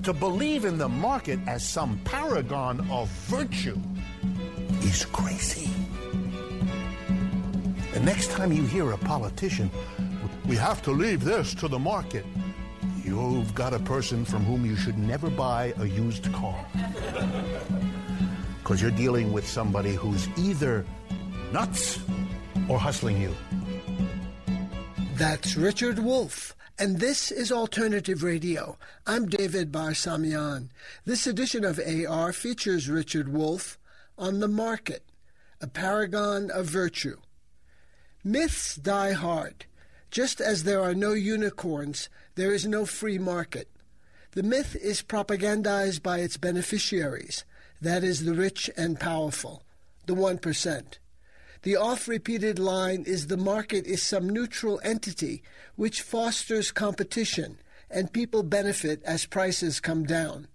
To believe in the market as some paragon of virtue is crazy. The next time you hear a politician, we have to leave this to the market, you've got a person from whom you should never buy a used car. Because you're dealing with somebody who's either nuts or hustling you. That's Richard Wolff, and this is Alternative Radio. I'm David Barsamian. This edition of AR features Richard Wolff on the market, a paragon of virtue. Myths die hard. Just as there are no unicorns, there is no free market. The myth is propagandized by its beneficiaries, that is the rich and powerful, the 1%. The oft-repeated line is the market is some neutral entity which fosters competition and people benefit as prices come down.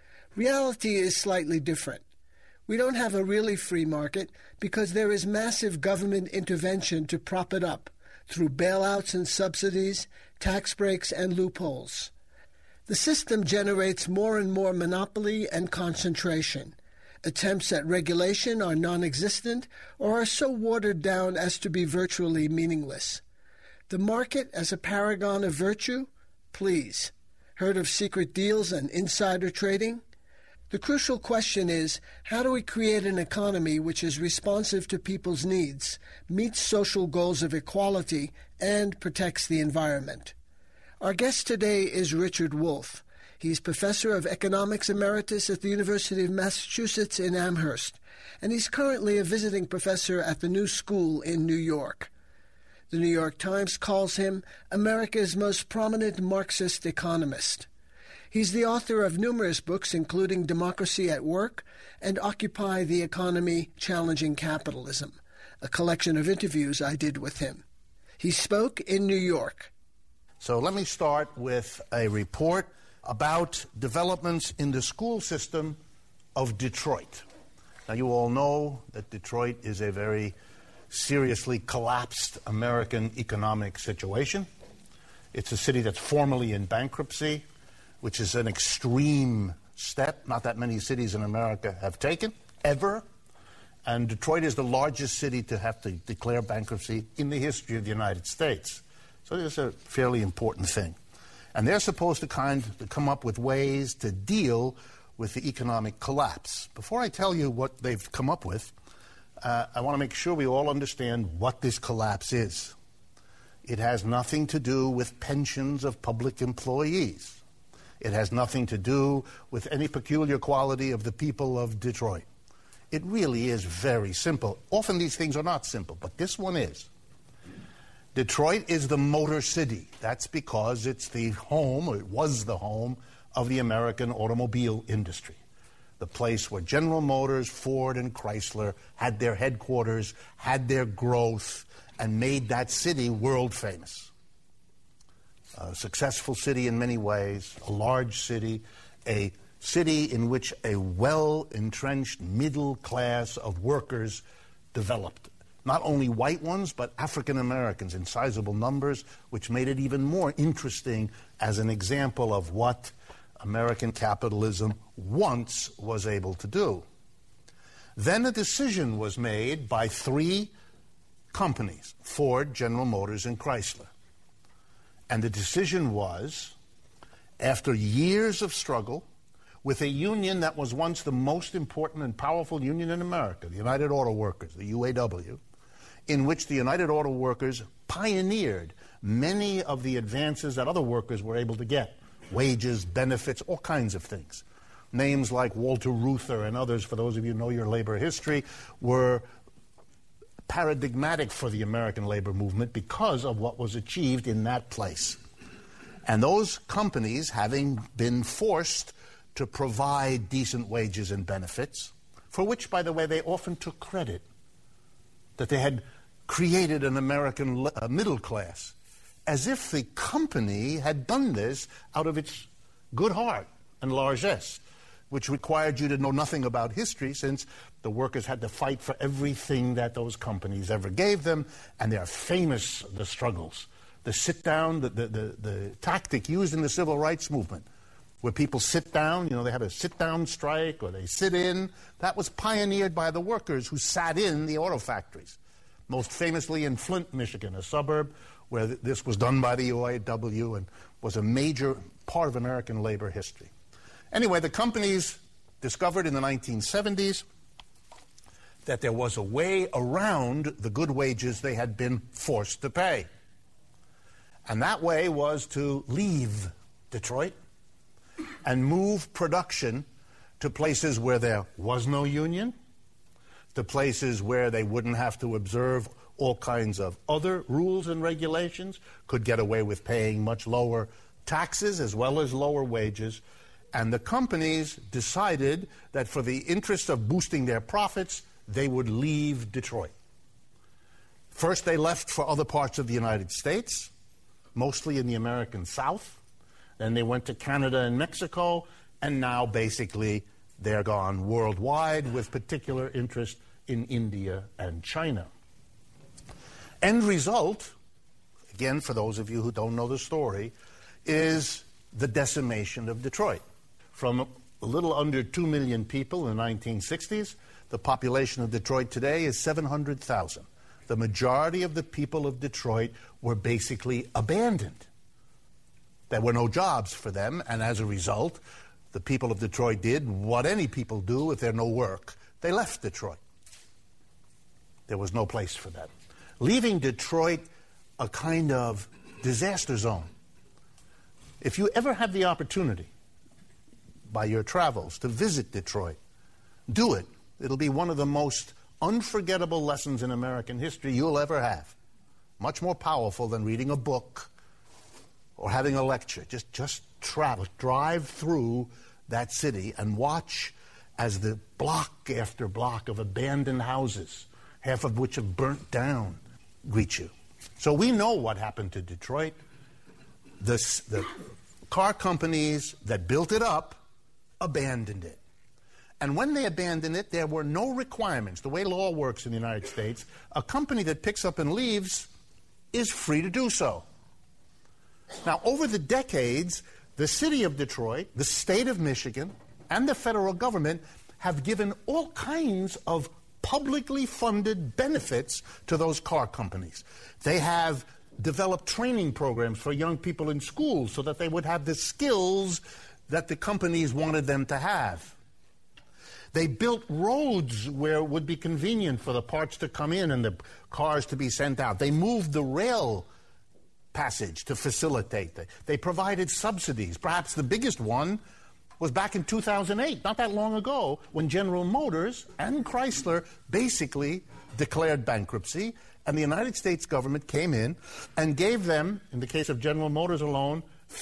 Reality is slightly different. We don't have a really free market because there is massive government intervention to prop it up through bailouts and subsidies, tax breaks, and loopholes. The system generates more and more monopoly and concentration. Attempts at regulation are non-existent or are so watered down as to be virtually meaningless. The market as a paragon of virtue? Please. Heard of secret deals and insider trading? The crucial question is, how do we create an economy which is responsive to people's needs, meets social goals of equality, and protects the environment? Our guest today is Richard Wolff. He's Professor of Economics Emeritus at the University of Massachusetts in Amherst, and he's currently a visiting professor at the New School in New York. The New York Times calls him America's most prominent Marxist economist. He's the author of numerous books, including Democracy at Work and Occupy the Economy, Challenging Capitalism, a collection of interviews I did with him. He spoke in New York. So let me start with a report about developments in the school system of Detroit. Now, you all know that Detroit is a very seriously collapsed American economic situation. It's a city that's formally in bankruptcy, which is an extreme step not that many cities in America have taken, ever. And Detroit is the largest city to have to declare bankruptcy in the history of the United States. So it's a fairly important thing. And they're supposed to come up with ways to deal with the economic collapse. Before I tell you what they've come up with, I want to make sure we all understand what this collapse is. It has nothing to do with pensions of public employees. It has nothing to do with any peculiar quality of the people of Detroit. It really is very simple. Often these things are not simple, but this one is. Detroit is the motor city. That's because it's the home, or it was the home, of the American automobile industry. The place where General Motors, Ford, and Chrysler had their headquarters, had their growth, and made that city world famous. A successful city in many ways, a large city, a city in which a well-entrenched middle class of workers developed. Not only white ones, but African Americans in sizable numbers, which made it even more interesting as an example of what American capitalism once was able to do. Then a decision was made by three companies, Ford, General Motors, and Chrysler. And the decision was, after years of struggle, with a union that was once the most important and powerful union in America, the United Auto Workers, the UAW, in which the United Auto Workers pioneered many of the advances that other workers were able to get, wages, benefits, all kinds of things. Names like Walter Reuther and others, for those of you who know your labor history, were paradigmatic for the American labor movement because of what was achieved in that place. And those companies, having been forced to provide decent wages and benefits, for which, by the way, they often took credit, that they had created an American middle class, as if the company had done this out of its good heart and largesse, which required you to know nothing about history, since the workers had to fight for everything that those companies ever gave them, and they are famous, the struggles. The sit-down, the tactic used in the civil rights movement where people sit down, they have a sit-down strike or they sit in. That was pioneered by the workers who sat in the auto factories, most famously in Flint, Michigan, a suburb where this was done by the UAW and was a major part of American labor history. Anyway, the companies discovered in the 1970s that there was a way around the good wages they had been forced to pay. And that way was to leave Detroit and move production to places where there was no union, to places where they wouldn't have to observe all kinds of other rules and regulations, could get away with paying much lower taxes as well as lower wages. And the companies decided that for the interest of boosting their profits, they would leave Detroit. First, they left for other parts of the United States, mostly in the American South. Then they went to Canada and Mexico, and now basically they're gone worldwide with particular interest in India and China. End result, again, for those of you who don't know the story, is the decimation of Detroit. From a little under 2 million people in the 1960s, the population of Detroit today is 700,000. The majority of the people of Detroit were basically abandoned. There were no jobs for them, and as a result, the people of Detroit did what any people do if there's no work. They left Detroit. There was no place for them. Leaving Detroit a kind of disaster zone. If you ever have the opportunity by your travels to visit Detroit, do it. It'll be one of the most unforgettable lessons in American history you'll ever have. Much more powerful than reading a book or having a lecture. Just travel, drive through that city and watch as the block after block of abandoned houses, half of which have burnt down, greet you. So we know what happened to Detroit. The car companies that built it up abandoned it. And when they abandoned it, there were no requirements. The way law works in the United States, a company that picks up and leaves is free to do so. Now, over the decades, the city of Detroit, the state of Michigan, and the federal government have given all kinds of publicly funded benefits to those car companies. They have developed training programs for young people in schools so that they would have the skills that the companies wanted them to have. They built roads where it would be convenient for the parts to come in and the cars to be sent out. They moved the rail passage to facilitate that. They provided subsidies. Perhaps the biggest one was back in 2008, not that long ago, when General Motors and Chrysler basically declared bankruptcy, and the United States government came in and gave them, in the case of General Motors alone,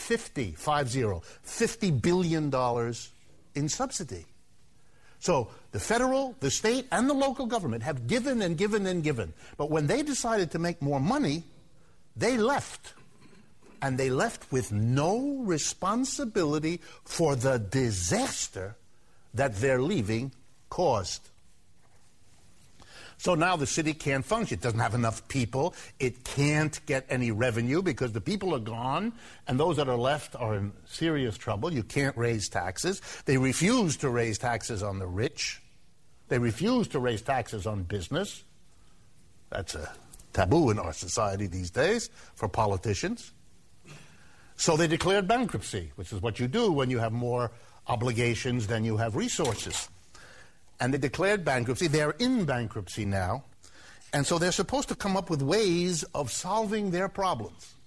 $50 billion in subsidy. So the federal, the state, and the local government have given and given and given. But when they decided to make more money, they left. And they left with no responsibility for the disaster that their leaving caused. So now the city can't function. It doesn't have enough people. It can't get any revenue because the people are gone, and those that are left are in serious trouble. You can't raise taxes. They refuse to raise taxes on the rich. They refuse to raise taxes on business. That's a taboo in our society these days for politicians. So they declared bankruptcy, which is what you do when you have more obligations than you have resources. And they declared bankruptcy. They're in bankruptcy now. And so they're supposed to come up with ways of solving their problems.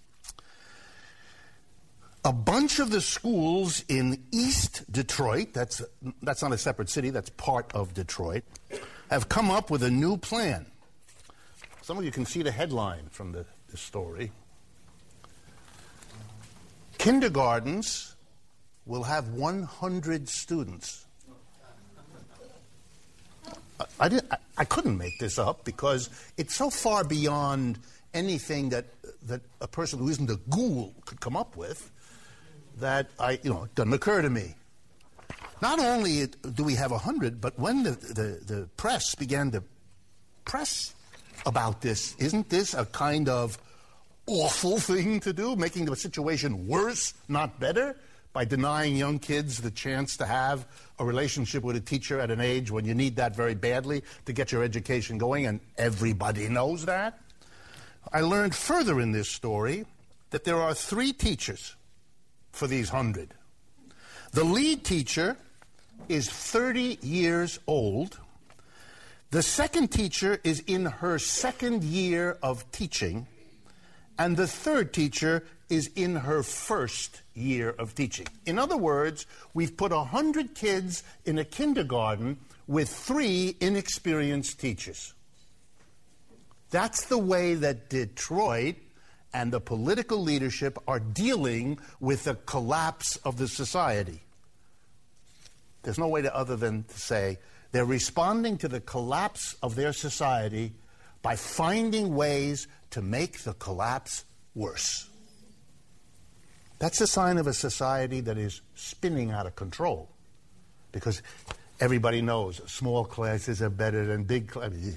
A bunch of the schools in East Detroit, that's not a separate city, that's part of Detroit, have come up with a new plan. Some of you can see the headline from the story. Kindergartens will have 100 students. I couldn't make this up because it's so far beyond anything that a person who isn't a ghoul could come up with that it doesn't occur to me. Not only do we have 100, but when the press began to press about this, isn't this a kind of awful thing to do, making the situation worse, not better, by denying young kids the chance to have a relationship with a teacher at an age when you need that very badly to get your education going, and everybody knows that. I learned further in this story that there are 3 teachers for these 100. The lead teacher is 30 years old. The second teacher is in her second year of teaching, and the third teacher is in her first year of teaching. In other words, we've put 100 kids in a kindergarten with 3 inexperienced teachers. That's the way that Detroit and the political leadership are dealing with the collapse of the society. There's no way other than to say they're responding to the collapse of their society by finding ways to make the collapse worse. That's a sign of a society that is spinning out of control, because everybody knows small classes are better than big classes.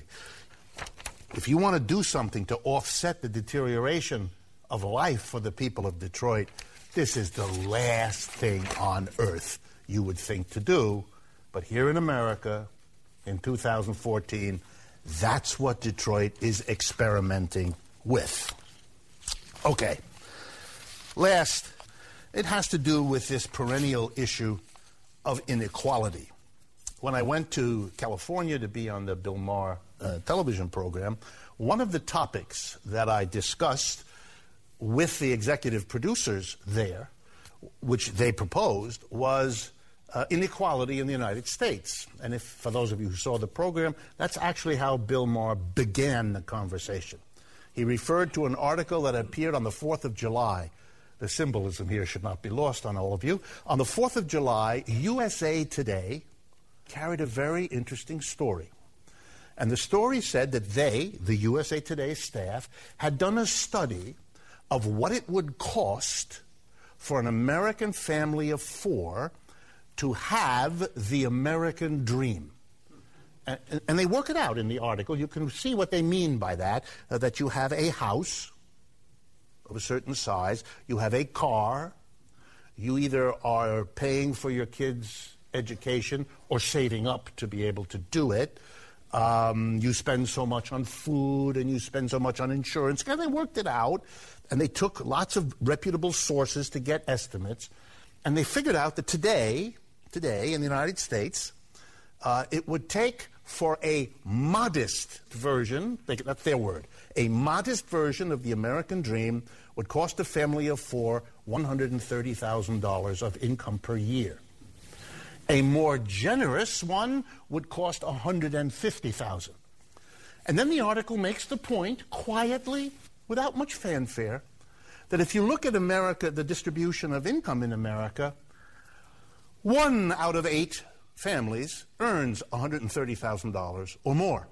If you want to do something to offset the deterioration of life for the people of Detroit, this is the last thing on earth you would think to do. But here in America, in 2014, that's what Detroit is experimenting with. Okay. Last, it has to do with this perennial issue of inequality. When I went to California to be on the Bill Maher television program, one of the topics that I discussed with the executive producers there, which they proposed, was inequality in the United States. And if, for those of you who saw the program, that's actually how Bill Maher began the conversation. He referred to an article that appeared on the 4th of July. The symbolism here should not be lost on all of you. On the 4th of July, USA Today carried a very interesting story. And the story said that they, the USA Today staff, had done a study of what it would cost for an American family of 4 to have the American dream. And they work it out in the article. You can see what they mean by that, that you have a house of a certain size, you have a car, you either are paying for your kids' education or saving up to be able to do it. You spend so much on food and you spend so much on insurance. And they worked it out, and they took lots of reputable sources to get estimates, and they figured out that today in the United States, it would take for a modest version, that's their word, a modest version of the American dream would cost a family of 4 $130,000 of income per year. A more generous one would cost $150,000. And then the article makes the point, quietly, without much fanfare, that if you look at America, the distribution of income in America, 1 out of 8 families earns $130,000 or more.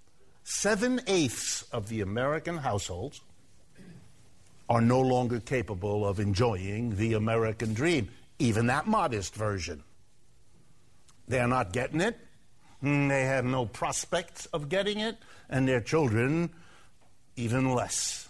7/8 of the American households are no longer capable of enjoying the American dream, even that modest version. They're not getting it. They have no prospects of getting it, and their children even less.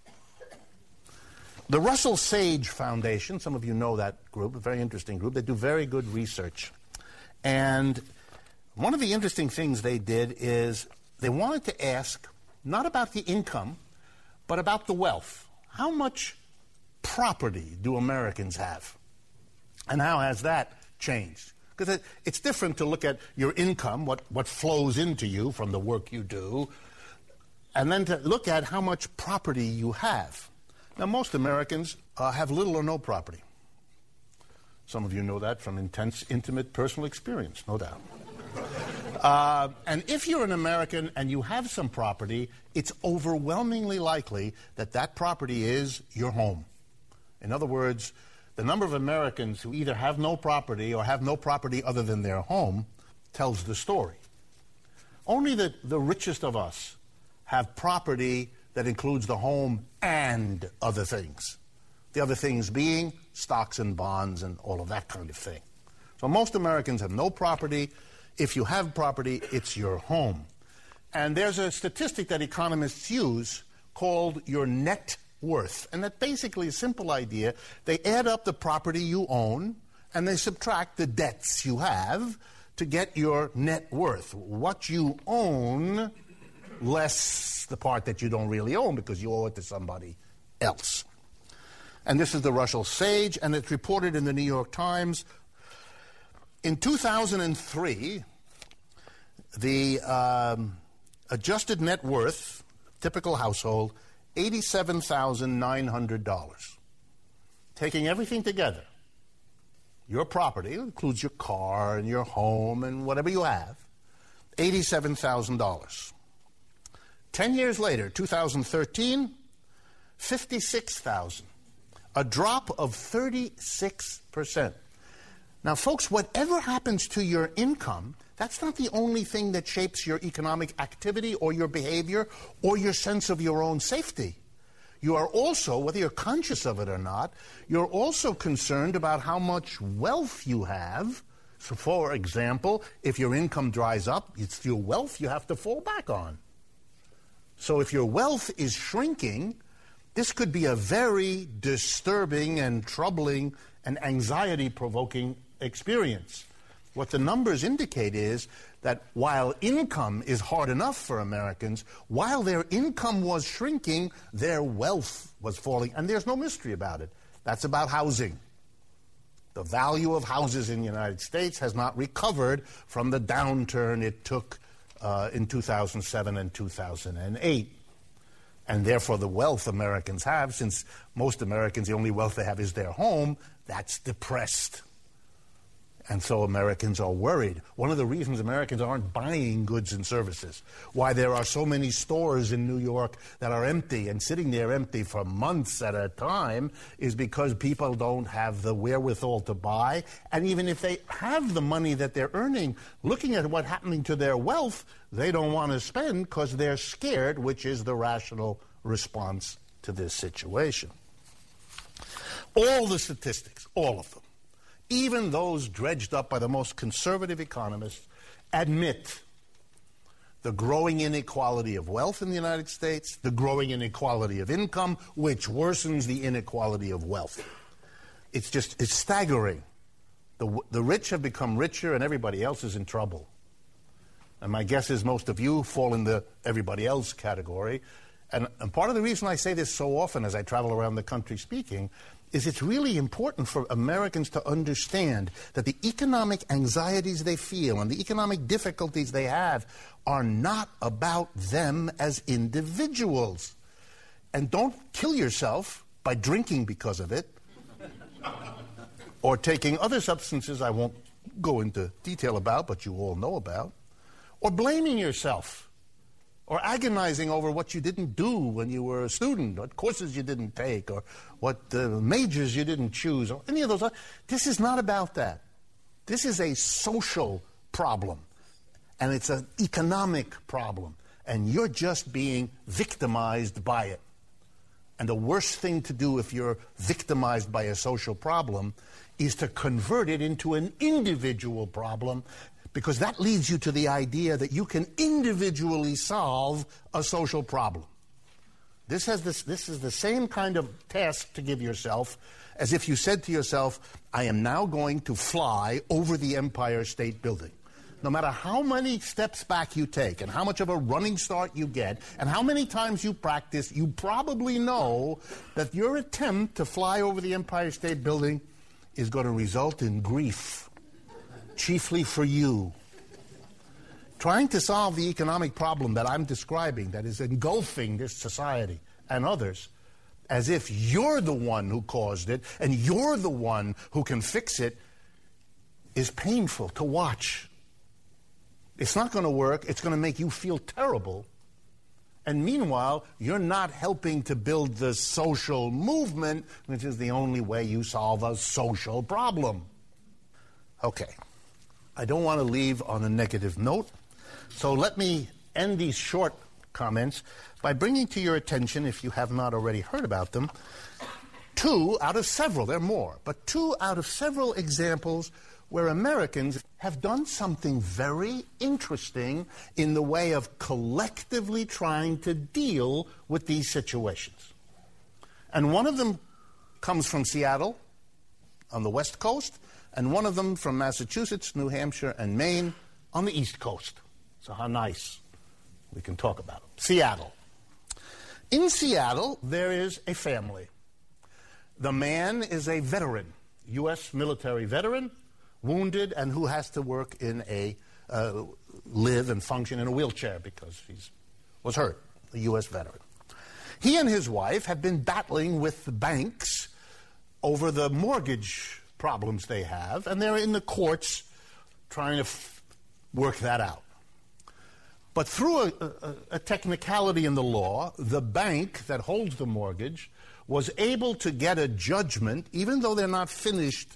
The Russell Sage Foundation, some of you know that group, a very interesting group. They do very good research. And one of the interesting things they did is they wanted to ask not about the income, but about the wealth. How much property do Americans have? And how has that changed? Because it's different to look at your income, what flows into you from the work you do, and then to look at how much property you have. Now, most Americans have little or no property. Some of you know that from intense, intimate, personal experience, no doubt. And if you're an American and you have some property, it's overwhelmingly likely that that property is your home. In other words, the number of Americans who either have no property or have no property other than their home tells the story. Only the richest of us have property that includes the home and other things. The other things being stocks and bonds and all of that kind of thing. So most Americans have no property. If you have property, it's your home. And there's a statistic that economists use called your net worth. And that basically is a simple idea. They add up the property you own, and they subtract the debts you have to get your net worth. What you own less the part that you don't really own because you owe it to somebody else. And this is the Russell Sage, and it's reported in the New York Times. In 2003, the adjusted net worth, typical household, $87,900. Taking everything together, your property, it includes your car and your home and whatever you have, $87,000. 10 years later, 2013, $56,000, a drop of 36%. Now, folks, whatever happens to your income, that's not the only thing that shapes your economic activity or your behavior or your sense of your own safety. You are also, whether you're conscious of it or not, you're also concerned about how much wealth you have. So, for example, if your income dries up, it's your wealth you have to fall back on. So if your wealth is shrinking, this could be a very disturbing and troubling and anxiety-provoking experience. What the numbers indicate is that while income is hard enough for Americans, while their income was shrinking, their wealth was falling. And there's no mystery about it. That's about housing. The value of houses in the United States has not recovered from the downturn it took in 2007 and 2008. And therefore the wealth Americans have, since most Americans, the only wealth they have is their home, that's depressed. And so Americans are worried. One of the reasons Americans aren't buying goods and services, why there are so many stores in New York that are empty and sitting there empty for months at a time, is because people don't have the wherewithal to buy. And even if they have the money that they're earning, looking at what's happening to their wealth, they don't want to spend because they're scared, which is the rational response to this situation. All the statistics, all of them, even those dredged up by the most conservative economists, admit the growing inequality of wealth in the United States, the growing inequality of income, which worsens the inequality of wealth. It's staggering. The rich have become richer and everybody else is in trouble. And my guess is most of you fall in the everybody else category. And part of the reason I say this so often as I travel around the country speaking is it's really important for Americans to understand that the economic anxieties they feel and the economic difficulties they have are not about them as individuals. And don't kill yourself by drinking because of it or taking other substances I won't go into detail about, but you all know about, or blaming yourself, or agonizing over what you didn't do when you were a student, what courses you didn't take, or what majors you didn't choose, or any of those. This is not about that. This is a social problem, and it's an economic problem, and you're just being victimized by it. And the worst thing to do if you're victimized by a social problem is to convert it into an individual problem, because that leads you to the idea that you can individually solve a social problem. This is the same kind of task to give yourself as if you said to yourself, I am now going to fly over the Empire State Building. No matter how many steps back you take and how much of a running start you get and how many times you practice, you probably know that your attempt to fly over the Empire State Building is going to result in grief. Chiefly for you. Trying to solve the economic problem that I'm describing, that is engulfing this society and others, as if you're the one who caused it and you're the one who can fix it, is painful to watch. It's not going to work. It's going to make you feel terrible. And meanwhile, you're not helping to build the social movement, which is the only way you solve a social problem. Okay. I don't want to leave on a negative note, so let me end these short comments by bringing to your attention, if you have not already heard about them, 2 out of several, there are more, but 2 out of several examples where Americans have done something very interesting in the way of collectively trying to deal with these situations. And one of them comes from Seattle on the West Coast, and one of them from Massachusetts, New Hampshire, and Maine on the East Coast. So how nice. We can talk about it. Seattle. In Seattle, there is a family. The man is a veteran, U.S. military veteran, wounded, and who has to work in live and function in a wheelchair because he was hurt, a U.S. veteran. He and his wife have been battling with the banks over the mortgage problems they have, and they're in the courts trying to work that out. But through a technicality in the law, the bank that holds the mortgage was able to get a judgment, even though they're not finished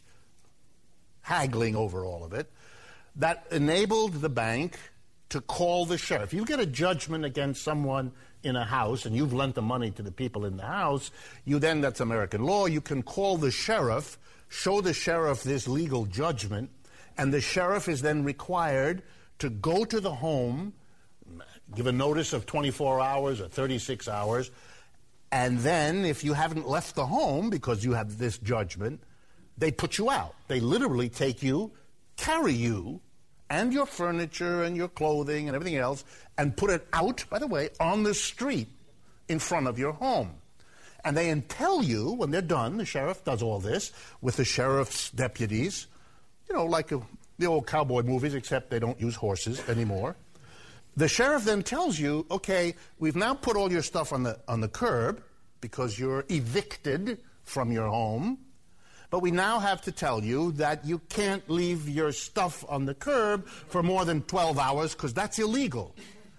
haggling over all of it, that enabled the bank to call the sheriff. You get a judgment against someone in a house, and you've lent the money to the people in the house, that's American law, you can call the sheriff, show the sheriff this legal judgment, and the sheriff is then required to go to the home, give a notice of 24 hours or 36 hours, and then if you haven't left the home because you have this judgment, they put you out. They literally take you, carry you, and your furniture and your clothing and everything else, and put it out, by the way, on the street in front of your home. And they tell you, when they're done, the sheriff does all this with the sheriff's deputies, like the old cowboy movies, except they don't use horses anymore. The sheriff then tells you, okay, we've now put all your stuff on the curb because you're evicted from your home, but we now have to tell you that you can't leave your stuff on the curb for more than 12 hours because that's illegal.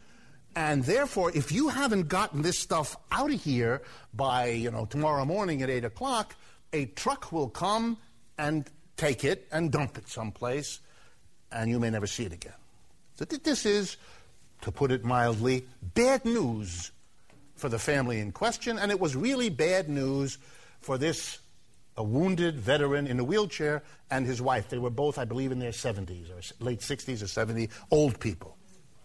And therefore, if you haven't gotten this stuff out of here by, tomorrow morning at 8 o'clock, a truck will come and take it and dump it someplace, and you may never see it again. So this is, to put it mildly, bad news for the family in question, and it was really bad news for a wounded veteran in a wheelchair and his wife. They were both, I believe, in their 70s or late 60s or 70s, old people.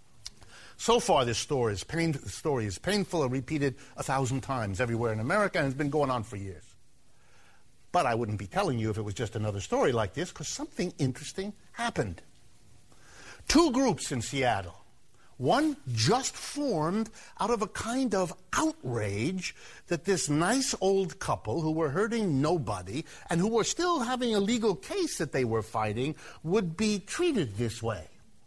So far, this story is painful and repeated 1,000 times everywhere in America, and it's been going on for years. But I wouldn't be telling you if it was just another story like this, because something interesting happened. Two groups in Seattle. One just formed out of a kind of outrage that this nice old couple who were hurting nobody and who were still having a legal case that they were fighting would be treated this way.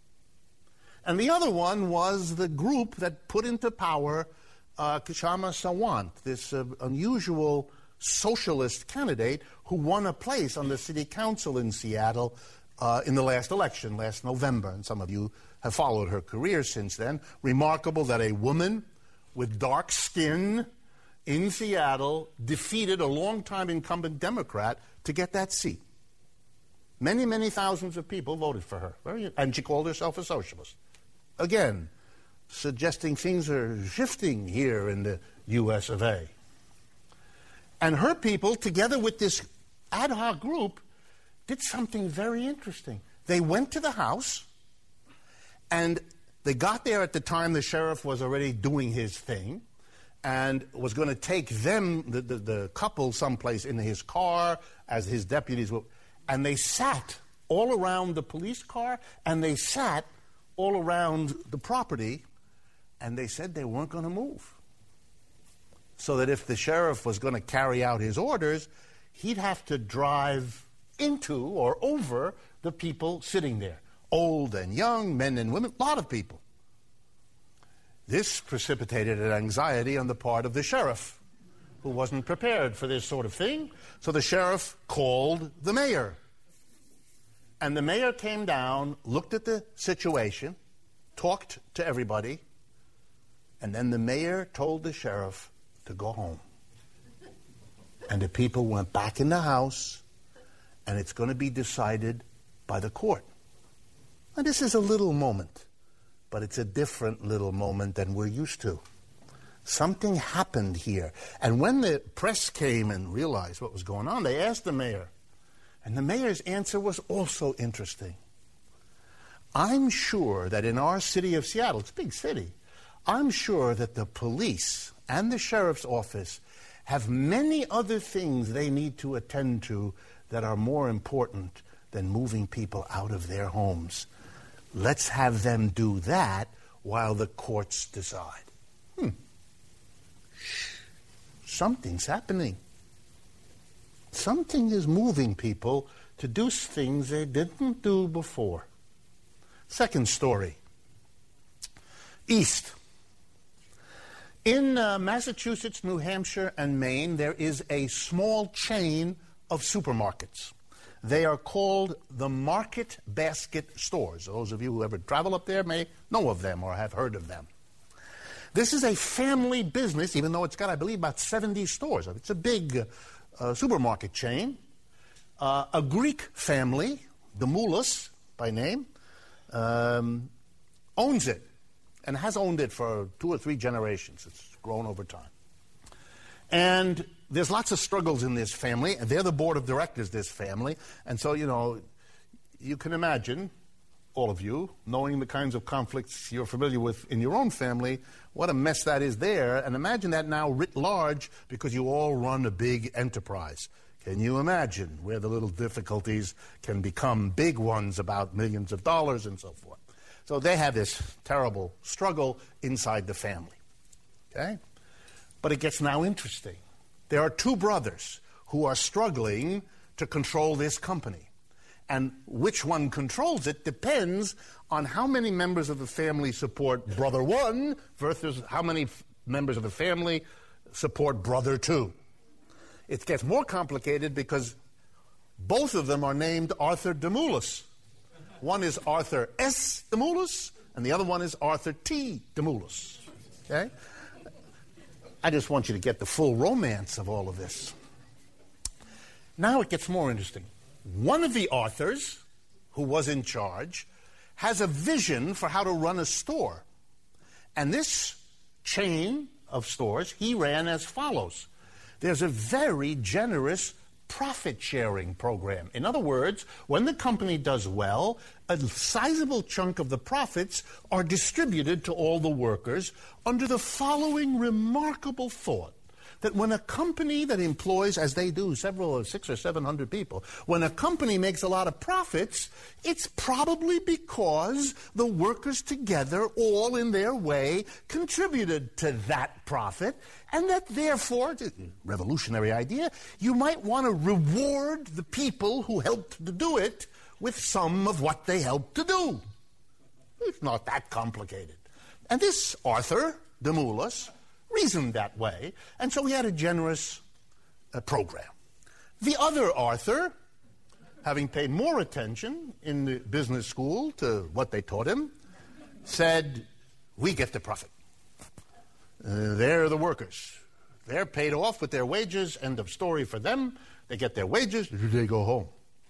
And the other one was the group that put into power Kshama Sawant, this unusual socialist candidate who won a place on the city council in Seattle in the last election, last November. And some of you have followed her career since then. Remarkable that a woman with dark skin in Seattle defeated a longtime incumbent Democrat to get that seat. Many, many thousands of people voted for her. And she called herself a socialist. Again, suggesting things are shifting here in the U.S. of A. And her people, together with this ad hoc group, did something very interesting. They went to the house, and they got there at the time the sheriff was already doing his thing and was going to take them, the couple, someplace in his car as his deputies were. And they sat all around the police car, and they sat all around the property, and they said they weren't going to move. So that if the sheriff was going to carry out his orders, he'd have to drive into or over the people sitting there. Old and young, men and women, a lot of people. This precipitated an anxiety on the part of the sheriff, who wasn't prepared for this sort of thing. So the sheriff called the mayor. And the mayor came down, looked at the situation, talked to everybody, and then the mayor told the sheriff to go home. And the people went back in the house, and it's going to be decided by the court. Now, this is a little moment, but it's a different little moment than we're used to. Something happened here. And when the press came and realized what was going on, they asked the mayor. And the mayor's answer was also interesting. I'm sure that in our city of Seattle, it's a big city, I'm sure that the police and the sheriff's office have many other things they need to attend to that are more important than moving people out of their homes. Let's have them do that while the courts decide. Something's happening. Something is moving people to do things they didn't do before. Second story. East. In Massachusetts, New Hampshire, and Maine, there is a small chain of supermarkets. They are called the Market Basket Stores. Those of you who ever travel up there may know of them or have heard of them. This is a family business, even though it's got, I believe, about 70 stores. It's a big supermarket chain. A Greek family, Demoulas by name, owns it and has owned it for 2 or 3 generations. It's grown over time. And there's lots of struggles in this family, and they're the board of directors, this family. And so, you can imagine, all of you, knowing the kinds of conflicts you're familiar with in your own family, what a mess that is there. And imagine that now writ large because you all run a big enterprise. Can you imagine where the little difficulties can become big ones about millions of dollars and so forth? So they have this terrible struggle inside the family. Okay? But it gets now interesting. There are 2 brothers who are struggling to control this company. And which one controls it depends on how many members of the family support brother 1 versus how many members of the family support brother 2. It gets more complicated because both of them are named Arthur Demoulas. One is Arthur S. Demoulas, and the other one is Arthur T. Demoulas. Okay? I just want you to get the full romance of all of this. Now it gets more interesting. One of the Arthurs, who was in charge, has a vision for how to run a store. And this chain of stores he ran as follows. There's a very generous profit-sharing program. In other words, when the company does well, a sizable chunk of the profits are distributed to all the workers under the following remarkable thought, that when a company that employs, as they do, 600 or 700 people, when a company makes a lot of profits, it's probably because the workers together, all in their way, contributed to that profit, and that therefore, revolutionary idea, you might want to reward the people who helped to do it with some of what they helped to do. It's not that complicated. And this Arthur Demoulas reasoned that way, and so he had a generous program. The other Arthur, having paid more attention in the business school to what they taught him, said, we get the profit. They're the workers. They're paid off with their wages, end of story for them. They get their wages, they go home.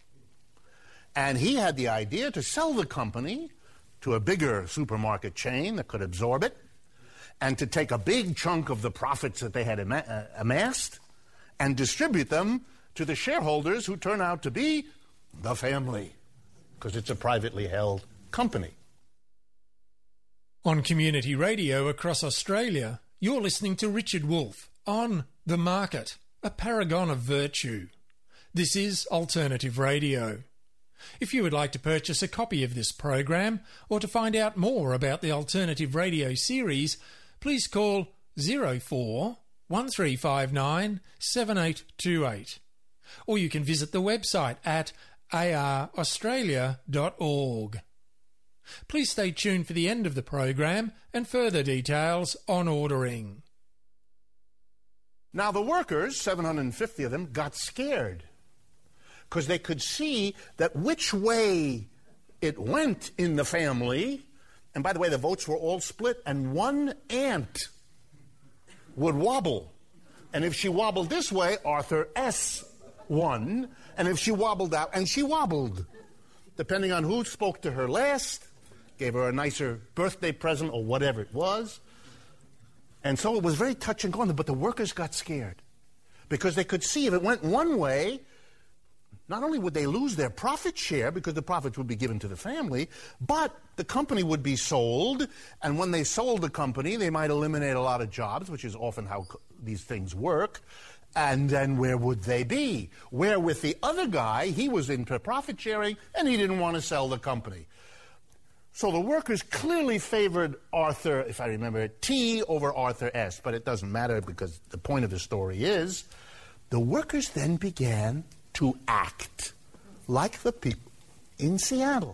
And he had the idea to sell the company to a bigger supermarket chain that could absorb it, and to take a big chunk of the profits that they had amassed and distribute them to the shareholders who turn out to be the family, because it's a privately held company. On community radio across Australia, you're listening to Richard Wolff on The Market, a paragon of virtue. This is Alternative Radio. If you would like to purchase a copy of this program or to find out more about the Alternative Radio series, please call 04 1359 7828. Or you can visit the website at araustralia.org. Please stay tuned for the end of the program and further details on ordering. Now the workers, 750 of them, got scared because they could see that which way it went in the family, and by the way, the votes were all split, and one ant would wobble. And if she wobbled this way, Arthur S. won. And if she wobbled out, and she wobbled, depending on who spoke to her last, gave her a nicer birthday present or whatever it was. And so it was very touch and go, but the workers got scared because they could see if it went one way, not only would they lose their profit share because the profits would be given to the family, but the company would be sold, and when they sold the company, they might eliminate a lot of jobs, which is often how these things work. And then where would they be? Where with the other guy, he was into profit sharing, and he didn't want to sell the company. So the workers clearly favored Arthur, if I remember it, T over Arthur S. But it doesn't matter because the point of the story is the workers then began to act like the people in Seattle.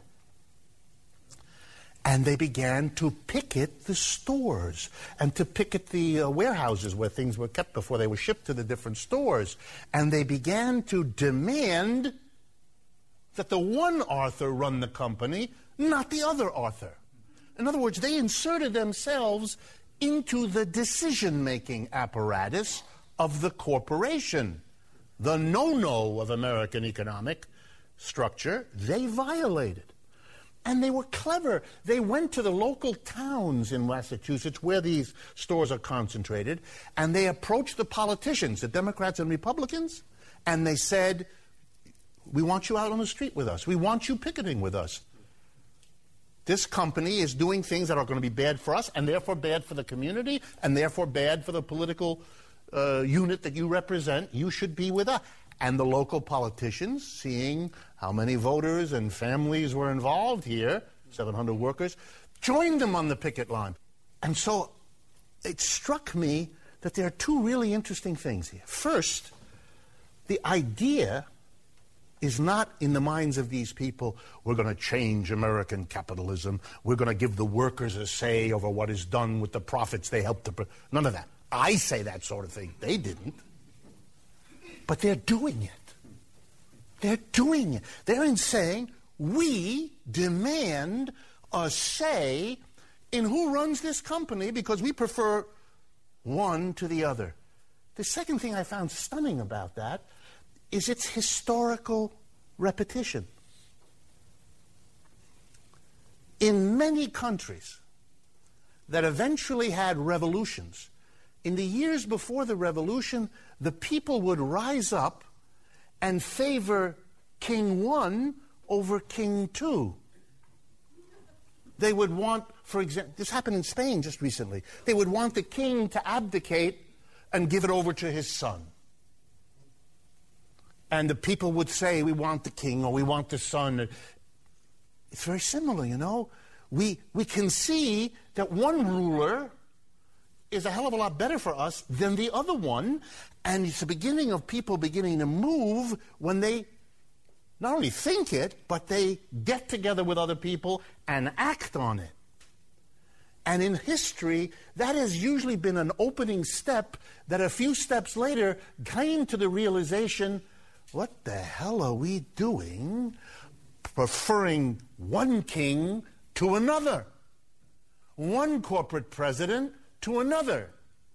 And they began to picket the stores and to picket the warehouses where things were kept before they were shipped to the different stores. And they began to demand that the one Arthur run the company, not the other Arthur. In other words, they inserted themselves into the decision-making apparatus of the corporation. The no-no of American economic structure, they violated. And they were clever. They went to the local towns in Massachusetts where these stores are concentrated, and they approached the politicians, the Democrats and Republicans, and they said, we want you out on the street with us. We want you picketing with us. This company is doing things that are going to be bad for us, and therefore bad for the community, and therefore bad for the political unit that you represent. You should be with us. And the local politicians, seeing how many voters and families were involved here, 700 workers, joined them on the picket line. And so it struck me that there are two really interesting things here. First, the idea is not in the minds of these people, we're going to change American capitalism, we're going to give the workers a say over what is done with the profits they helped to... None of that. I say that sort of thing. They didn't. But they're doing it. They're doing it. They're saying, we demand a say in who runs this company because we prefer one to the other. The second thing I found stunning about that is its historical repetition. In many countries that eventually had revolutions, in the years before the revolution, the people would rise up and favor King 1 over King 2. They would want, for example, this happened in Spain just recently, they would want the king to abdicate and give it over to his son. And the people would say, we want the king or we want the son. It's very similar, you know. We can see that one ruler is a hell of a lot better for us than the other one. And it's the beginning of people beginning to move when they not only think it, but they get together with other people and act on it. And in history, that has usually been an opening step that a few steps later came to the realization, what the hell are we doing preferring one king to another? One corporate president to another.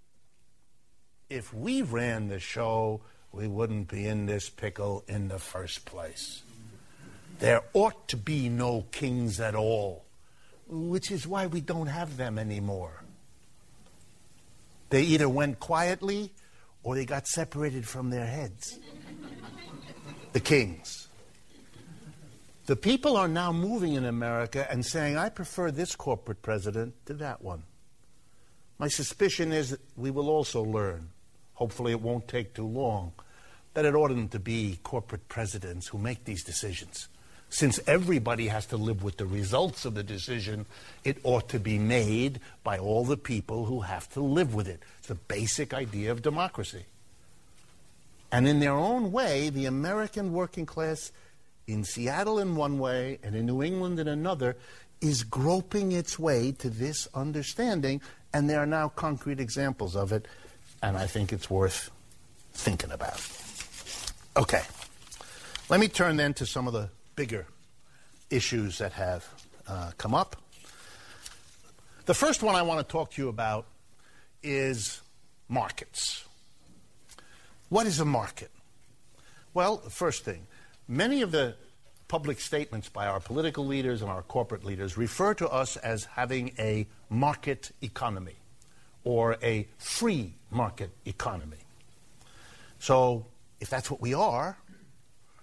If we ran the show, we wouldn't be in this pickle in the first place. There ought to be no kings at all, which is why we don't have them anymore. They either went quietly or they got separated from their heads. The kings. The people are now moving in America and saying, I prefer this corporate president to that one. My suspicion is that we will also learn, hopefully it won't take too long, that it oughtn't to be corporate presidents who make these decisions. Since everybody has to live with the results of the decision, it ought to be made by all the people who have to live with it. It's the basic idea of democracy. And in their own way, the American working class in Seattle in one way and in New England in another is groping its way to this understanding, and there are now concrete examples of it, and I think it's worth thinking about. Okay. Let me turn then to some of the bigger issues that have come up. The first one I want to talk to you about is markets. What is a market? Well, the first thing, many of the public statements by our political leaders and our corporate leaders refer to us as having a market economy or a free market economy. So if that's what we are,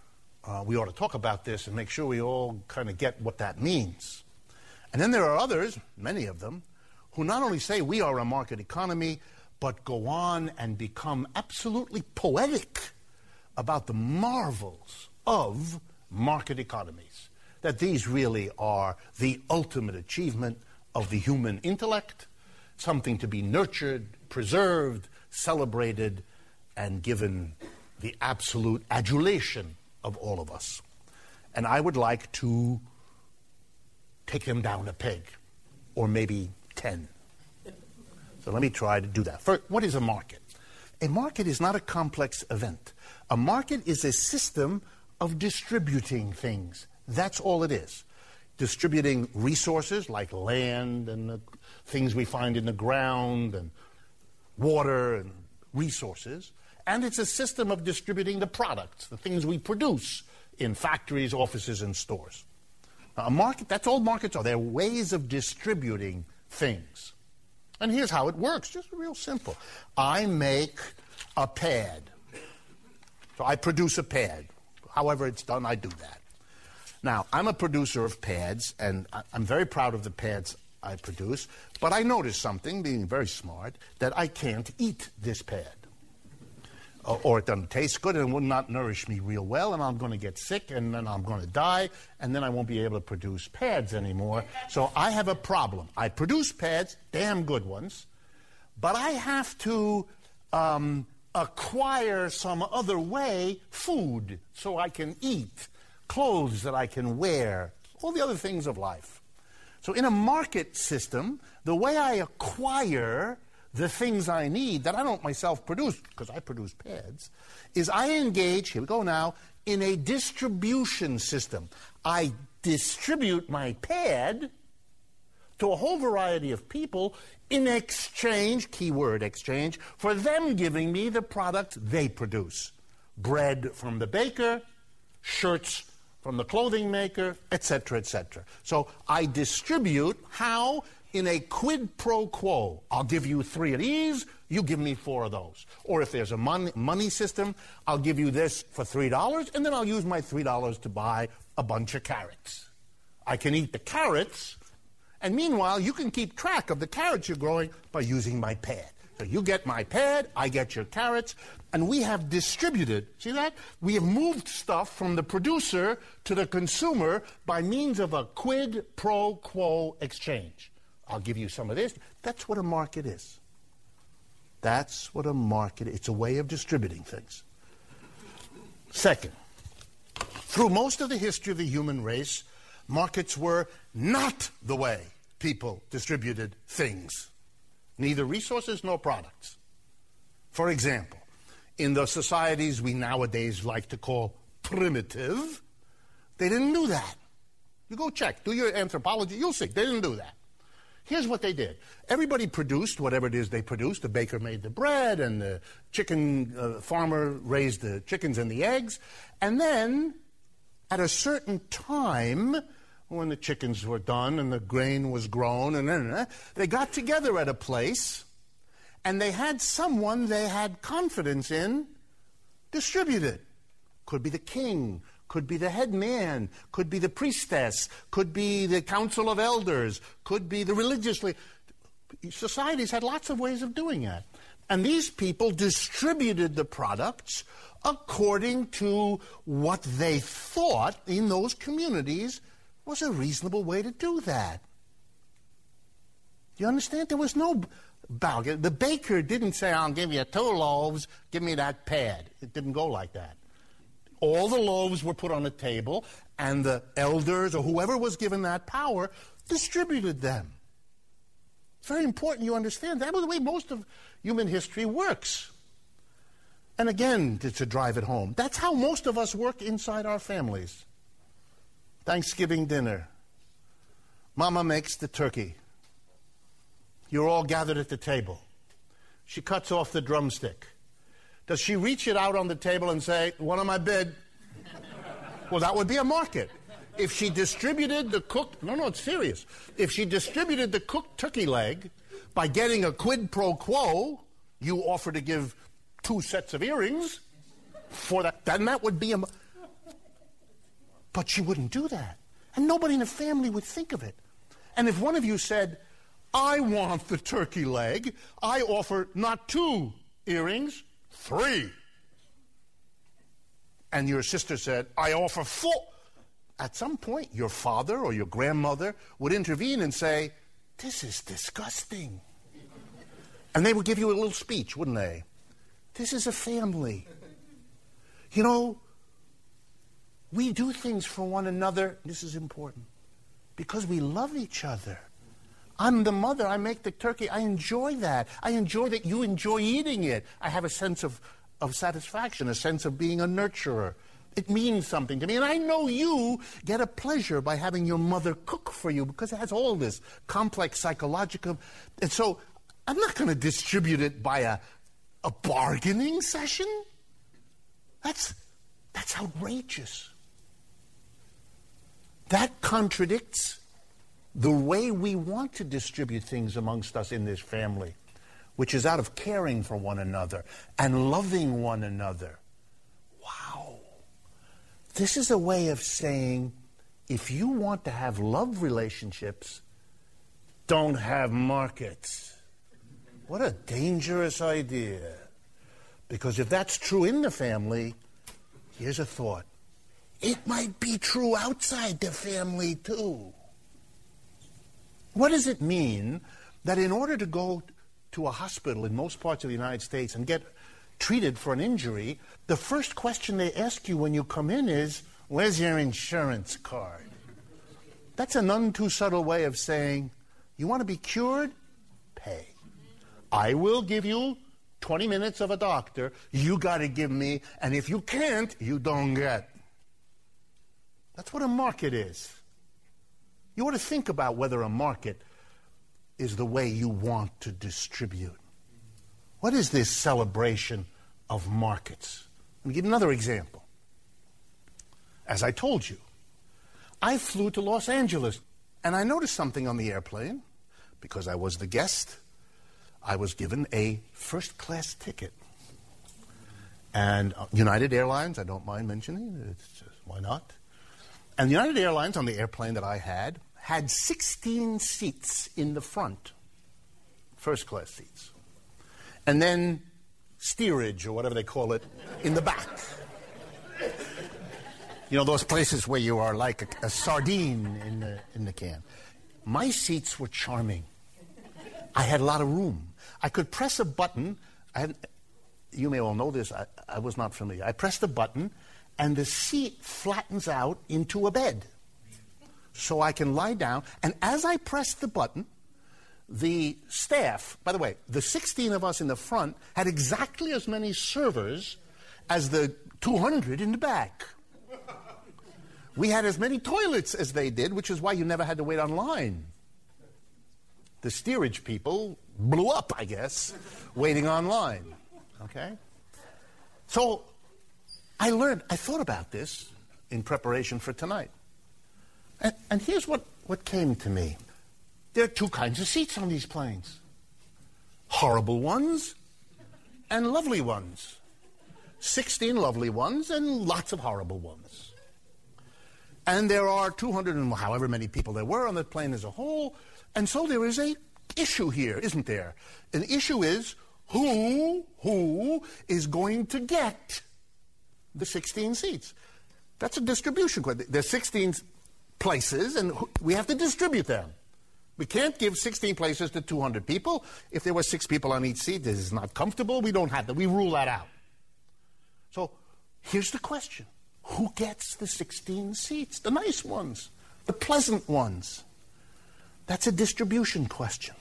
we ought to talk about this and make sure we all kind of get what that means. And then there are others, many of them, who not only say we are a market economy, but go on and become absolutely poetic about the marvels of market economies, that these really are the ultimate achievement of the human intellect, something to be nurtured, preserved, celebrated, and given the absolute adulation of all of us. And I would like to take them down a peg, or maybe 10. So let me try to do that. First, what is a market? A market is not a complex event. A market is a system of distributing things. That's all it is. Distributing resources like land and the things we find in the ground and water and resources. And it's a system of distributing the products, the things we produce in factories, offices, and stores. Now, a market, that's all markets are. They're ways of distributing things. And here's how it works, just real simple. I make a pad. So I produce a pad. However it's done, I do that. Now, I'm a producer of pads, and I'm very proud of the pads I produce, but I noticed something, being very smart, that I can't eat this pad. Or it doesn't taste good, and it will not nourish me real well, and I'm going to get sick, and then I'm going to die, and then I won't be able to produce pads anymore. So I have a problem. I produce pads, damn good ones, but I have to acquire some other way food so I can eat, clothes that I can wear, all the other things of life. So in a market system, the way I acquire the things I need that I don't myself produce, because I produce pads, is I engage, here we go now, in a distribution system. I distribute my pad to a whole variety of people in exchange, keyword exchange, for them giving me the product they produce. Bread from the baker, shirts from the clothing maker, etc., etc. So I distribute how? In a quid pro quo. I'll give you 3 of these, you give me 4 of those. Or if there's a money system, I'll give you this for $3, and then I'll use my $3 to buy a bunch of carrots. I can eat the carrots, and meanwhile, you can keep track of the carrots you're growing by using my pad. So you get my pad, I get your carrots, and we have distributed, see that? We have moved stuff from the producer to the consumer by means of a quid pro quo exchange. I'll give you some of this. That's what a market is. That's what a market is. It's a way of distributing things. Second, through most of the history of the human race, markets were not the way people distributed things, neither resources nor products. For example, in the societies we nowadays like to call primitive, they didn't do that. You go check, do your anthropology, you'll see, they didn't do that. Here's what they did. Everybody produced whatever it is they produced. The baker made the bread, and the chicken farmer raised the chickens and the eggs. And then, at a certain time, when the chickens were done and the grain was grown, and they got together at a place, and they had someone they had confidence in distribute it. Could be the king, could be the head man, could be the priestess, could be the council of elders, could be the religious leader. Societies had lots of ways of doing that. And these people distributed the products according to what they thought in those communities was a reasonable way to do that. Do you understand? There was no bargain. The baker didn't say, I'll give you 2 loaves, give me that pad. It didn't go like that. All the loaves were put on a table, and the elders or whoever was given that power distributed them. It's very important you understand. That was the way most of human history works. And again, to drive it home, that's how most of us work inside our families. Thanksgiving dinner. Mama makes the turkey. You're all gathered at the table. She cuts off the drumstick. Does she reach it out on the table and say, one on my bed? Well, that would be a market. If she distributed the cooked, no, it's serious. If she distributed the cooked turkey leg by getting a quid pro quo, you offer to give 2 sets of earrings for that, then that would be a... But she wouldn't do that. And nobody in the family would think of it. And if one of you said, I want the turkey leg, I offer not 2 earrings, 3. And your sister said, I offer 4. At some point, your father or your grandmother would intervene and say, this is disgusting. And they would give you a little speech, wouldn't they? This is a family. You know, we do things for one another, this is important, because we love each other. I'm the mother, I make the turkey, I enjoy that. I enjoy that you enjoy eating it. I have a sense of satisfaction, a sense of being a nurturer. It means something to me. And I know you get a pleasure by having your mother cook for you because it has all this complex psychological. And so I'm not going to distribute it by a bargaining session. That's outrageous. That contradicts the way we want to distribute things amongst us in this family, which is out of caring for one another and loving one another. Wow. This is a way of saying, if you want to have love relationships, don't have markets. What a dangerous idea. Because if that's true in the family, here's a thought. It might be true outside the family too. What does it mean that in order to go to a hospital in most parts of the United States and get treated for an injury, the first question they ask you when you come in is, where's your insurance card? That's a none too subtle way of saying, you want to be cured? Pay. I will give you 20 minutes of a doctor. You got to give me, and if you can't, you don't get. That's what a market is. You ought to think about whether a market is the way you want to distribute. What is this celebration of markets? Let me give you another example. As I told you, I flew to Los Angeles, and I noticed something on the airplane. Because I was the guest, I was given a first-class ticket. And United Airlines, I don't mind mentioning, it's just, why not? And United Airlines, on the airplane that I had 16 seats in the front, first-class seats. And then steerage, or whatever they call it, in the back. You know, those places where you are like a sardine in the can. My seats were charming. I had a lot of room. I could press a button. You may all know this. I was not familiar. I pressed a button, and the seat flattens out into a bed. So I can lie down. And as I pressed the button, the staff, by the way, the 16 of us in the front had exactly as many servers as the 200 in the back. We had as many toilets as they did, which is why you never had to wait online. The steerage people blew up, I guess, waiting online. Okay? So I thought about this in preparation for tonight. And here's what came to me. There are 2 kinds of seats on these planes. Horrible ones and lovely ones. 16 lovely ones and lots of horrible ones. And there are 200 and however many people there were on the plane as a whole. And so there is an issue here, isn't there? An issue is who is going to get the 16 seats? That's a distribution question. There's 16 places, and we have to distribute them. We can't give 16 places to 200 people. If there were 6 people on each seat, this is not comfortable. We don't have that. We rule that out. So here's the question. Who gets the 16 seats? The nice ones, the pleasant ones. That's a distribution question.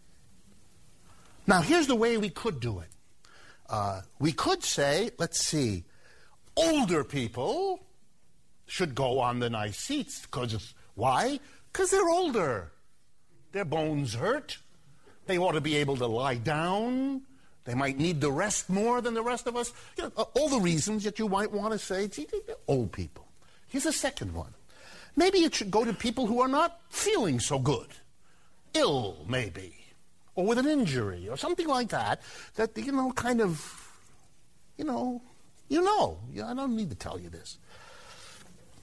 Now, here's the way we could do it. We could say, let's see, older people should go on the nice seats. Why? Because they're older. Their bones hurt. They ought to be able to lie down. They might need to rest more than the rest of us. You know, all the reasons that you might want to say, gee, old people. Here's a second one. Maybe it should go to people who are not feeling so good. Ill, maybe. Or with an injury, or something like that. That, kind of, I don't need to tell you this.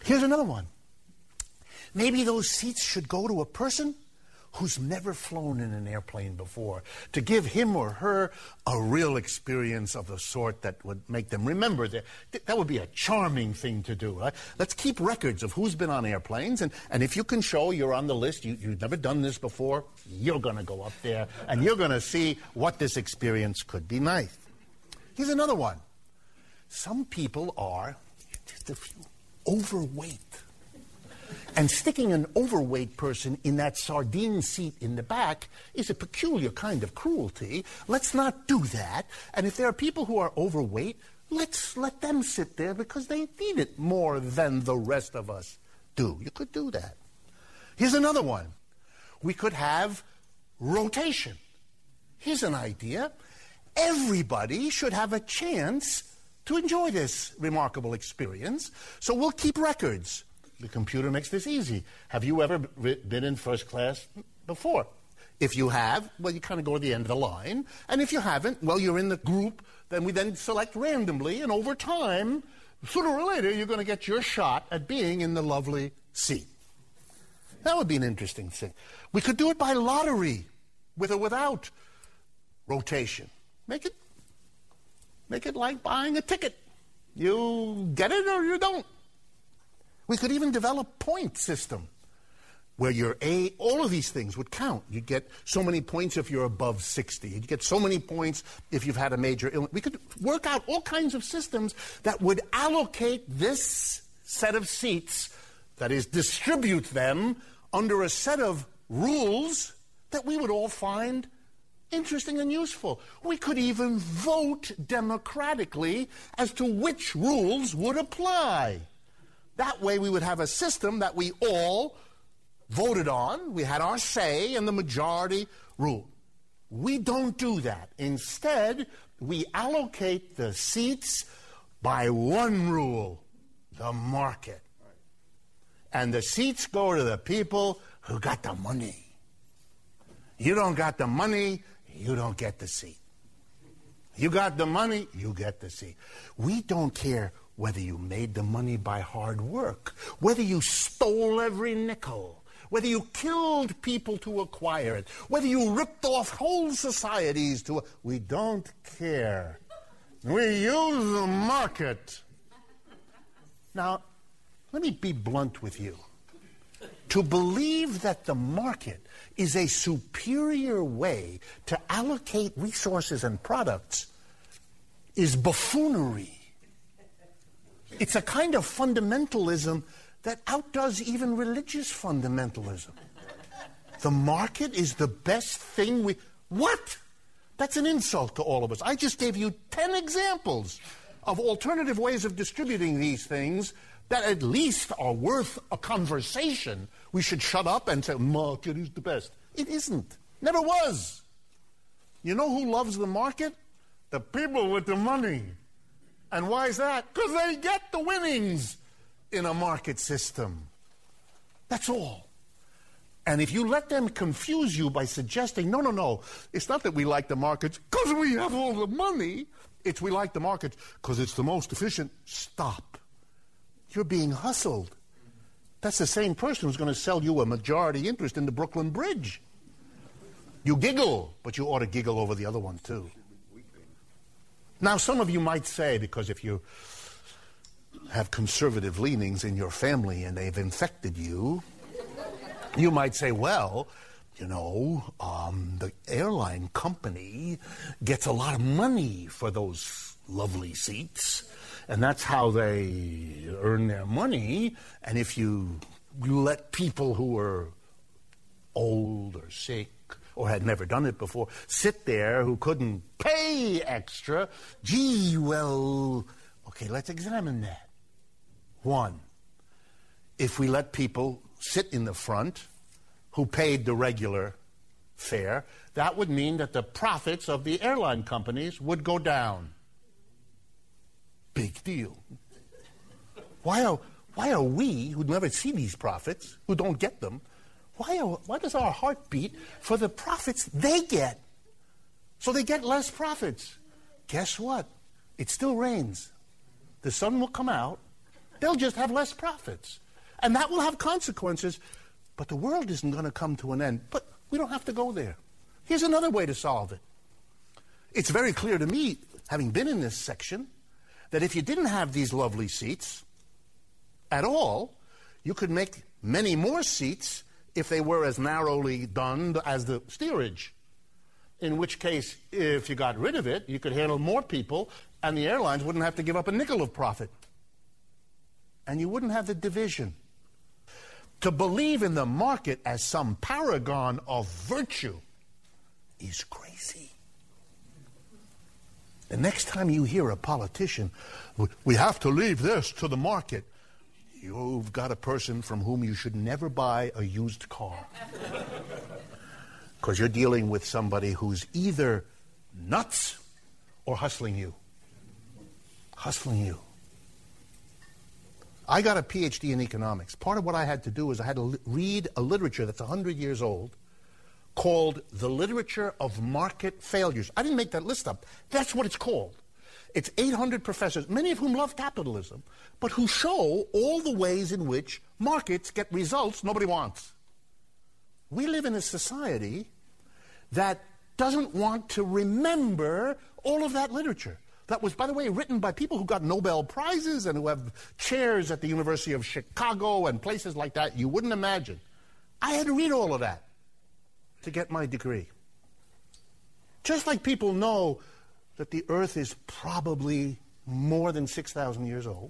Here's another one. Maybe those seats should go to a person who's never flown in an airplane before, to give him or her a real experience of the sort that would make them remember. That would be a charming thing to do. Right? Let's keep records of who's been on airplanes, and if you can show you're on the list, you've never done this before, you're going to go up there, and you're going to see what this experience could be like. Here's another one. Some people are just a few overweight. And sticking an overweight person in that sardine seat in the back is a peculiar kind of cruelty. Let's not do that. And if there are people who are overweight, let's let them sit there because they need it more than the rest of us do. You could do that. Here's another one. We could have rotation. Here's an idea. Everybody should have a chance to enjoy this remarkable experience. So we'll keep records. The computer makes this easy. Have you ever been in first class before? If you have, well, you kind of go to the end of the line. And if you haven't, well, you're in the group. Then we then select randomly. And over time, sooner or later, you're going to get your shot at being in the lovely seat. That would be an interesting thing. We could do it by lottery, with or without rotation. Make it like buying a ticket. You get it or you don't. We could even develop a point system where all of these things would count. You'd get so many points if you're above 60. You'd get so many points if you've had a major illness. We could work out all kinds of systems that would allocate this set of seats, that is, distribute them under a set of rules that we would all find interesting and useful. We could even vote democratically as to which rules would apply. That way we would have a system that we all voted on. We had our say and the majority ruled. We don't do that. Instead, we allocate the seats by one rule, the market. And the seats go to the people who got the money. You don't got the money, you don't get the seat. You got the money, you get the seat. We don't care whether you made the money by hard work, whether you stole every nickel, whether you killed people to acquire it, whether you ripped off whole societies to... We don't care. We use the market. Now, let me be blunt with you. To believe that the market is a superior way to allocate resources and products is buffoonery. It's a kind of fundamentalism that outdoes even religious fundamentalism. The market is the best thing What? That's an insult to all of us. I just gave you 10 examples of alternative ways of distributing these things that at least are worth a conversation. We should shut up and say, market is the best. It isn't. Never was. You know who loves the market? The people with the money. And why is that? Because they get the winnings in a market system. That's all. And if you let them confuse you by suggesting, no, it's not that we like the markets because we have all the money. It's we like the markets because it's the most efficient. Stop. You're being hustled. That's the same person who's going to sell you a majority interest in the Brooklyn Bridge. You giggle, but you ought to giggle over the other one too. Now, some of you might say, because if you have conservative leanings in your family and they've infected you, you might say, well, the airline company gets a lot of money for those lovely seats, and that's how they earn their money. And if you let people who are old or sick or had never done it before, sit there who couldn't pay extra, okay, let's examine that. One, if we let people sit in the front who paid the regular fare, that would mean that the profits of the airline companies would go down. Big deal. Why are we, who never see these profits, who don't get them, why does our heart beat for the profits they get? So they get less profits. Guess what? It still rains. The sun will come out, They'll just have less profits. And that will have consequences. But the world isn't going to come to an end. But we don't have to go there. Here's another way to solve it. It's very clear to me, having been in this section, that if you didn't have these lovely seats at all, you could make many more seats if they were as narrowly done as the steerage. In which case, if you got rid of it, you could handle more people, and the airlines wouldn't have to give up a nickel of profit. And you wouldn't have the division. To believe in the market as some paragon of virtue is crazy. The next time you hear a politician, we have to leave this to the market, you've got a person from whom you should never buy a used car. Because you're dealing with somebody who's either nuts or hustling you. Hustling you. I got a PhD in economics. Part of what I had to do is I had to read a literature that's 100 years old called The Literature of Market Failures. I didn't make that list up. That's what it's called. It's 800 professors, many of whom love capitalism, but who show all the ways in which markets get results nobody wants. We live in a society that doesn't want to remember all of that literature. That was, by the way, written by people who got Nobel Prizes and who have chairs at the University of Chicago and places like that you wouldn't imagine. I had to read all of that to get my degree. Just like people know that the Earth is probably more than 6,000 years old.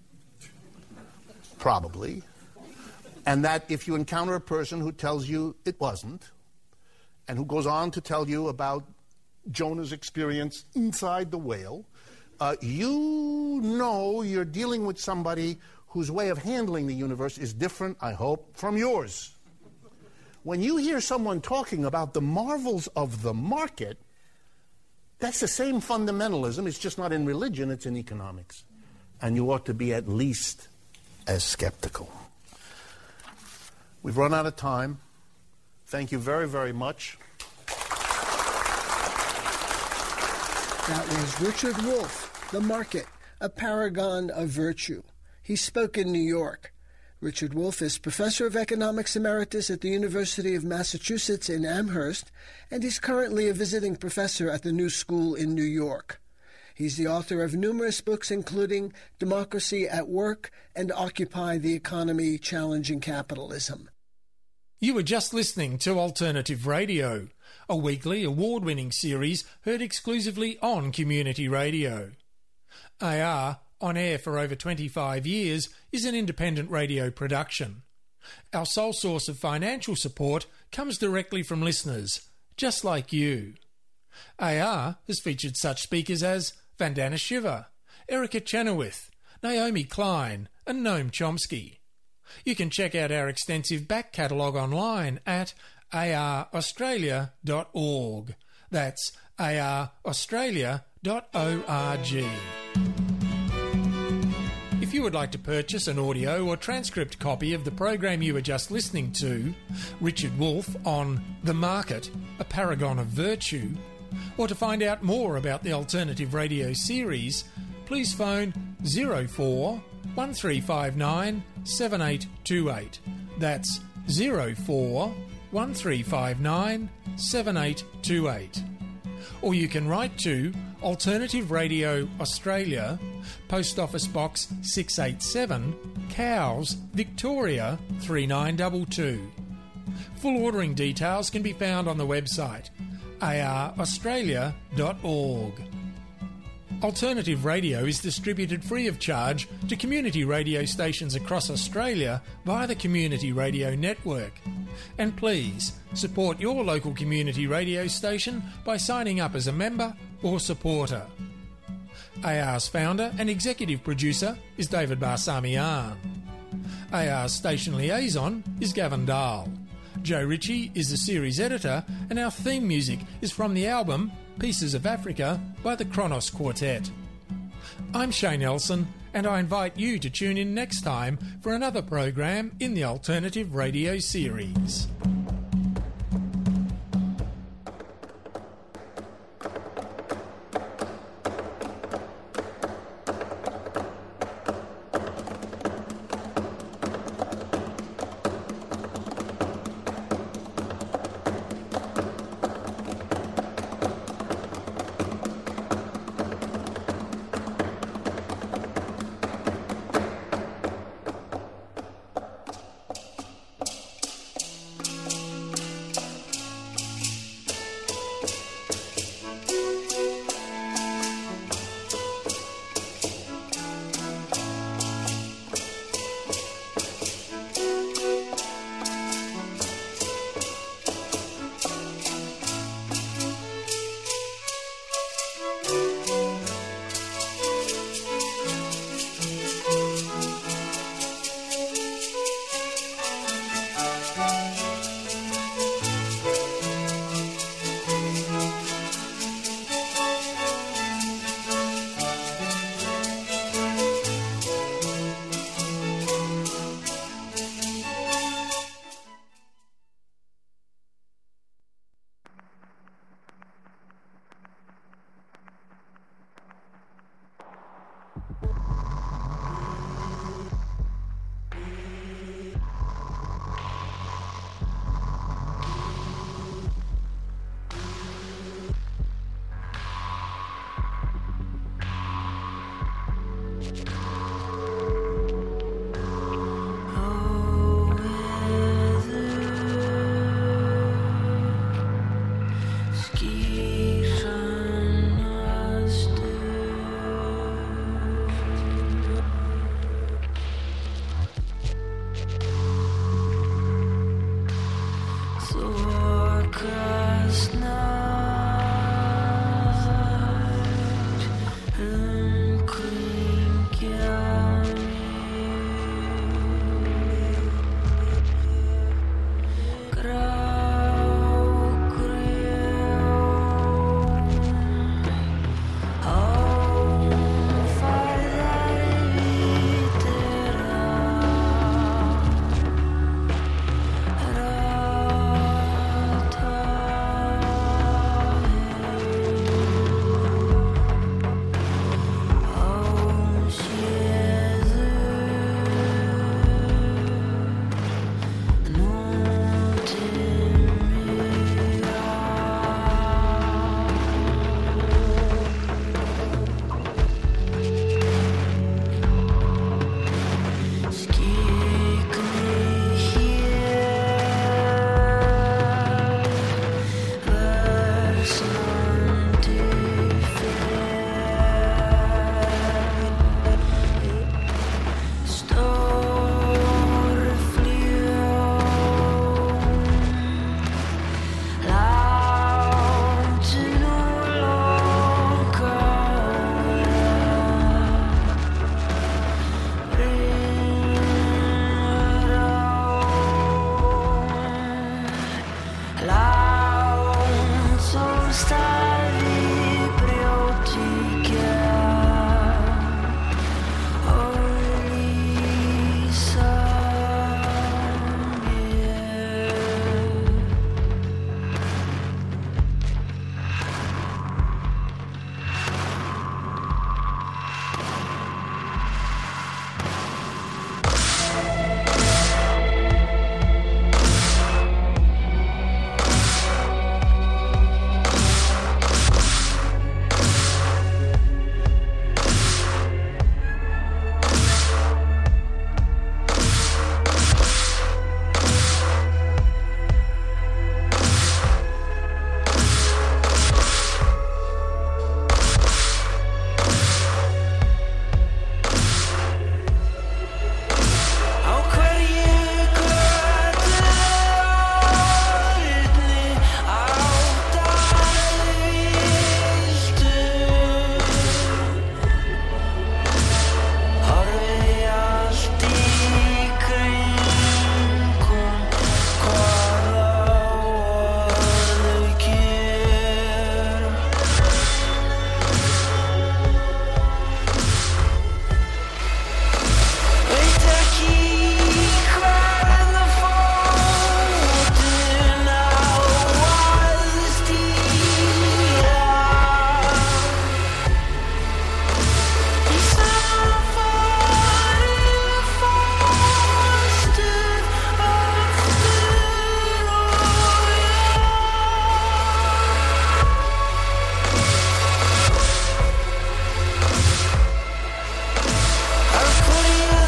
Probably. And that if you encounter a person who tells you it wasn't, and who goes on to tell you about Jonah's experience inside the whale, you know you're dealing with somebody whose way of handling the universe is different, I hope, from yours. When you hear someone talking about the marvels of the market, that's the same fundamentalism. It's just not in religion, it's in economics. And you ought to be at least as skeptical. We've run out of time. Thank you very, very much. That was Richard Wolff, The Market, a paragon of virtue. He spoke in New York. Richard Wolff is Professor of Economics Emeritus at the University of Massachusetts in Amherst, and he's currently a visiting professor at the New School in New York. He's the author of numerous books, including Democracy at Work and Occupy the Economy, Challenging Capitalism. You were just listening to Alternative Radio, a weekly award-winning series heard exclusively on community radio. AR, on air for over 25 years, is an independent radio production. Our sole source of financial support comes directly from listeners, just like you. AR has featured such speakers as Vandana Shiva, Erica Chenoweth, Naomi Klein and Noam Chomsky. You can check out our extensive back catalogue online at araustralia.org. That's araustralia.org. If you would like to purchase an audio or transcript copy of the program you were just listening to, Richard Wolff on The Market, a Paragon of Virtue, or to find out more about the Alternative Radio series, please phone 04 1359 7828. That's 04 1359 7828. Or you can write to Alternative Radio Australia, Post Office Box 687, Cowes, Victoria 3922. Full ordering details can be found on the website araustralia.org. Alternative Radio is distributed free of charge to community radio stations across Australia via the Community Radio Network. And please support your local community radio station by signing up as a member or supporter. AR's founder and executive producer is David Barsamian. AR's station liaison is Gavin Dahl. Joe Ritchie is the series editor, and our theme music is from the album Pieces of Africa by the Kronos Quartet. I'm Shane Elson, and I invite you to tune in next time for another program in the Alternative Radio series.